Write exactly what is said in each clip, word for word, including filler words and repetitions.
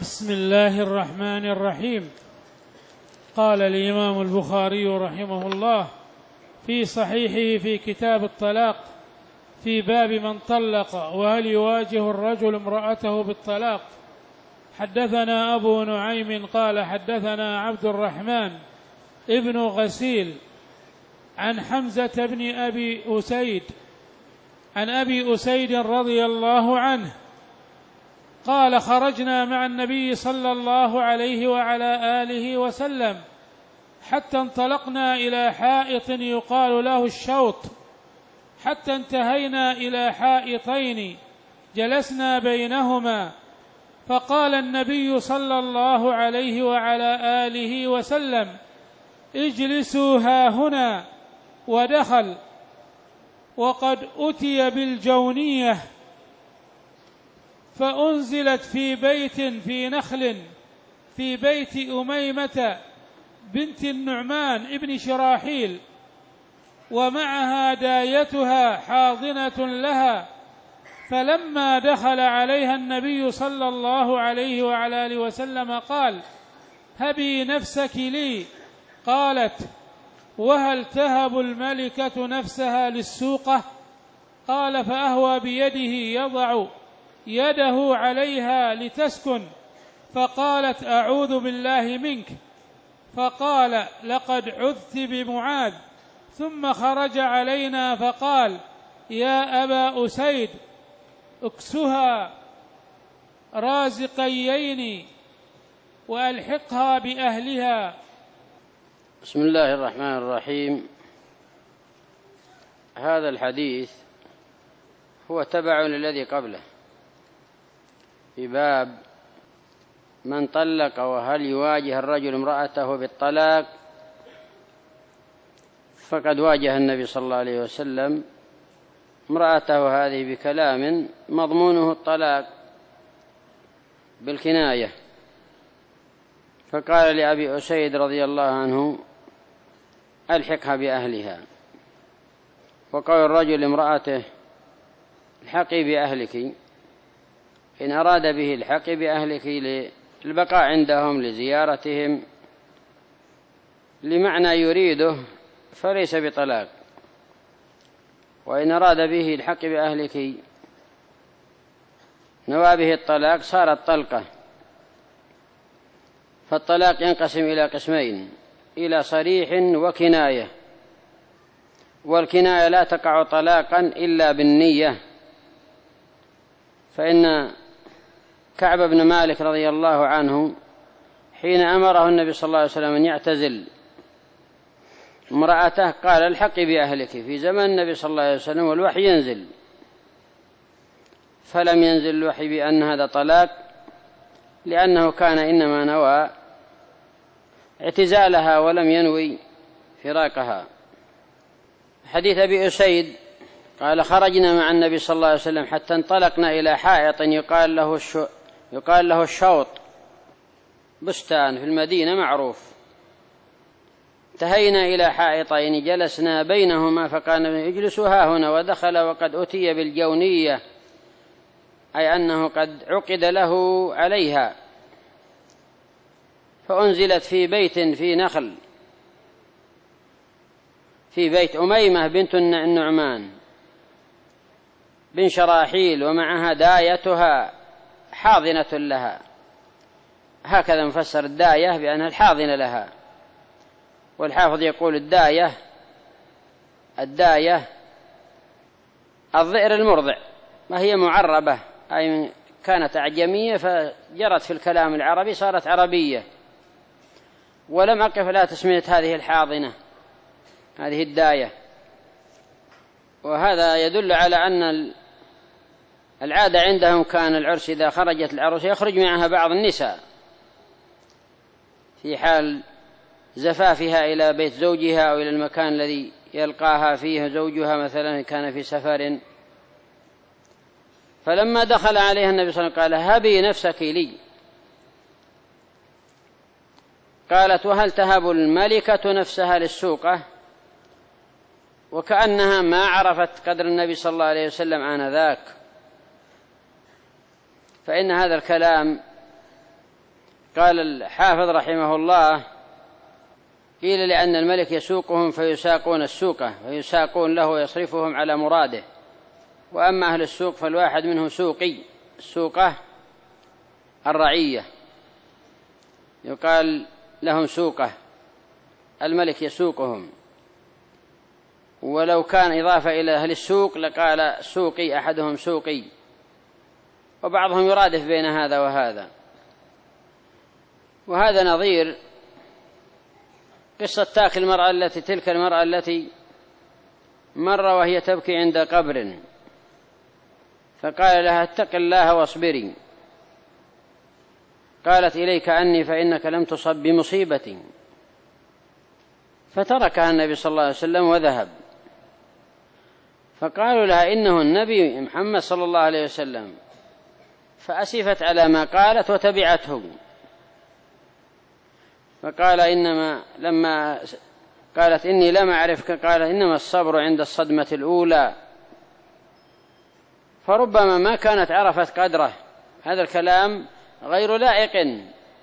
بسم الله الرحمن الرحيم. قال الإمام البخاري رحمه الله في صحيحه في كتاب الطلاق في باب من طلق وهل يواجه الرجل امرأته بالطلاق. حدثنا أبو نعيم قال حدثنا عبد الرحمن ابن غسيل عن حمزة بن أبي أسيد عن أبي أسيد رضي الله عنه قال خرجنا مع النبي صلى الله عليه وعلى آله وسلم حتى انطلقنا إلى حائط يقال له الشوط، حتى انتهينا إلى حائطين جلسنا بينهما، فقال النبي صلى الله عليه وعلى آله وسلم اجلسوا هاهنا، ودخل وقد أتي بالجونية فأنزلت في بيت في نخل في بيت أميمة بنت النعمان ابن شراحيل، ومعها دايتها حاضنة لها، فلما دخل عليها النبي صلى الله عليه وعلى آله وسلم قال هبي نفسك لي. قالت وهل تهب الملكة نفسها للسوقة؟ قال فأهوى بيده يضع يده عليها لتسكن، فقالت أعوذ بالله منك، فقال لقد عذت بمعاذ، ثم خرج علينا فقال يا أبا أسيد اكسها رازقيين وألحقها بأهلها. بسم الله الرحمن الرحيم. هذا الحديث هو تبع للذي قبله في باب من طلق وهل يواجه الرجل امرأته بالطلاق، فقد واجه النبي صلى الله عليه وسلم امرأته هذه بكلام مضمونه الطلاق بالكناية، فقال لأبي أسيد رضي الله عنه ألحقها بأهلها، وقال الرجل لامرأته الحقي بأهلك إن أراد به الحقي بأهلك للبقاء عندهم لزيارتهم لمعنى يريده فليس بطلاق، وإن أراد به الحق بأهلك نوى به الطلاق صارت طلقة. فالطلاق ينقسم إلى قسمين، إلى صريح وكناية، والكناية لا تقع طلاقا إلا بالنية، فإن كعب بن مالك رضي الله عنه حين أمره النبي صلى الله عليه وسلم أن يعتزل امرأته قال الحقي بأهلك في زمن النبي صلى الله عليه وسلم والوحي ينزل، فلم ينزل الوحي بأن هذا طلاق، لأنه كان إنما نوى اعتزالها ولم ينوي فراقها. حديث أبي أسيد قال خرجنا مع النبي صلى الله عليه وسلم حتى انطلقنا إلى حائط يقال له يقال له الشوط، بستان في المدينة معروف، انتهينا إلى حائطين جلسنا بينهما، فقال اجلسوا هاهنا، ودخل وقد أتي بالجونية، أي أنه قد عقد له عليها، فأنزلت في بيت في نخل في بيت أميمة بنت النعمان بن شراحيل، ومعها دايتها حاضنة لها، هكذا مفسر الداية بأنها الحاضنة لها، والحافظ يقول الداية الداية الظئر المرضع، ما هي معربة، أي كانت أعجمية فجرت في الكلام العربي صارت عربية، ولم أقف لا تسمية هذه الحاضنة هذه الداية. وهذا يدل على أن العادة عندهم كان العرس إذا خرجت العروس يخرج معها بعض النساء في حال زفافها إلى بيت زوجها أو إلى المكان الذي يلقاها فيه زوجها، مثلا كان في سفر. فلما دخل عليها النبي صلى الله عليه وسلم قال هبي نفسك لي. قالت وهل تهب الملكة نفسها للسوقة؟ وكأنها ما عرفت قدر النبي صلى الله عليه وسلم آنذاك، فإن هذا الكلام قال الحافظ رحمه الله: قيل لأن الملك يسوقهم فيساقون السوقة ويساقون له ويصرفهم على مراده، وأما أهل السوق فالواحد منهم سوقي، السوقة الرعية يقال لهم سوقة، الملك يسوقهم. ولو كان إضافة إلى أهل السوق لقال سوقي، أحدهم سوقي، وبعضهم يرادف بين هذا وهذا. وهذا نظير قصة تاك المرأة التي تلك المرأة التي مر وهي تبكي عند قبر، فقال لها: اتق الله واصبري. قالت: إليك عني فإنك لم تصب بمصيبتي. فتركها النبي صلى الله عليه وسلم وذهب. فقالوا لها: إنه النبي محمد صلى الله عليه وسلم. فأسفت على ما قالت وتبعته. فقال: إنما لما قالت: إني لم أعرفك، قال: إنما الصبر عند الصدمة الأولى. فربما ما كانت عرفت قدره. هذا الكلام غير لائق.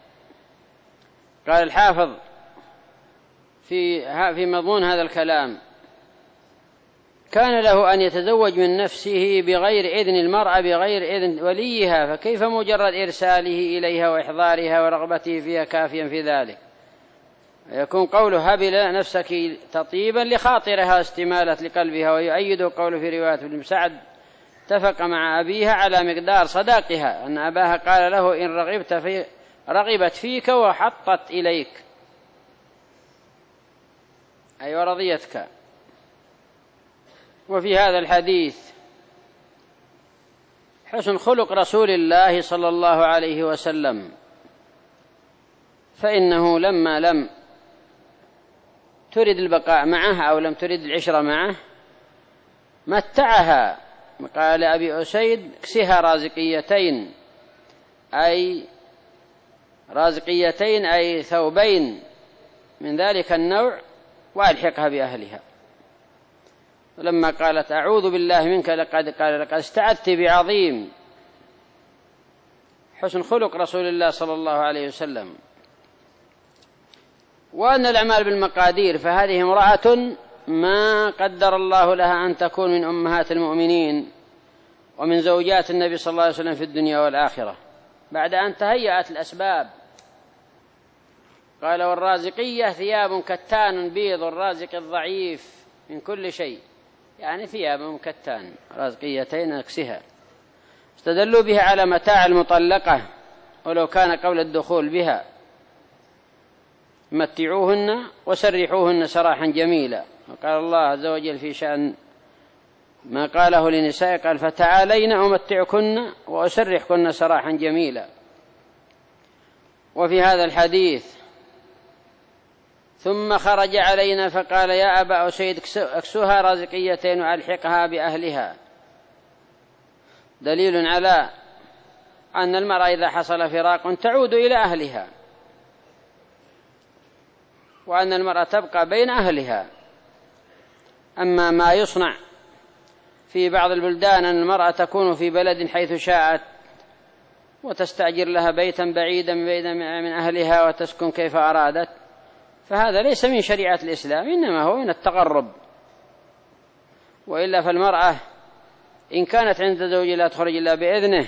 قال الحافظ في في مضمون هذا الكلام: كان له أن يتزوج من نفسه بغير إذن المرأة، بغير إذن وليها، فكيف مجرد إرساله إليها وإحضارها ورغبته فيها كافيا في ذلك؟ يكون قوله: هبل نفسك تطيبا لخاطرها استمالة لقلبها. ويؤيد قوله في رواية ابن سعد: اتفق مع أبيها على مقدار صداقها، أن أباها قال له: إن رغبت في رغبت فيك وحطت إليك، أي ورضيتك. وفي هذا الحديث حسن خلق رسول الله صلى الله عليه وسلم، فإنه لما لم ترد البقاء معه أو لم ترد العشرة معه متعها. قال أبي أسيد: اكسها رازقيتين، أي رازقيتين أي ثوبين من ذلك النوع، وألحقها بأهلها. ولما قالت: أعوذ بالله منك، لقد قال: لقد استعذت بعظيم. حسن خلق رسول الله صلى الله عليه وسلم. وأن الأعمال بالمقادير، فهذه امرأة ما قدر الله لها أن تكون من أمهات المؤمنين ومن زوجات النبي صلى الله عليه وسلم في الدنيا والآخرة، بعد أن تهيأت الأسباب. قال: والرازقية ثياب كتان بيض الرازق الضعيف من كل شيء، يعني ثياب كتان رازقيتين أكسها. استدلوا بها على متاع المطلقة ولو كان قبل الدخول بها: متعوهن وسرحوهن سراحا جميلا. وقال الله عز وجل في شأن ما قاله لنساء: قال: فتعالين أمتعكن وأسرحكن سراحا جميلا. وفي هذا الحديث: ثم خرج علينا فقال: يا أبا أسيد اكسوها رازقيتين وألحقها بأهلها. دليل على أن المرأة إذا حصل فراق تعود إلى أهلها، وأن المرأة تبقى بين أهلها. أما ما يصنع في بعض البلدان أن المرأة تكون في بلد حيث شاءت وتستأجر لها بيتا بعيدا من أهلها وتسكن كيف أرادت، فهذا ليس من شريعة الإسلام، إنما هو من التقرب. وإلا فالمرأة إن كانت عند زوجها لا تخرج إلا بإذنه،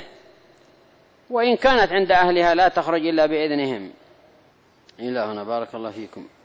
وإن كانت عند أهلها لا تخرج إلا بإذنهم. إلى هنا، بارك الله فيكم.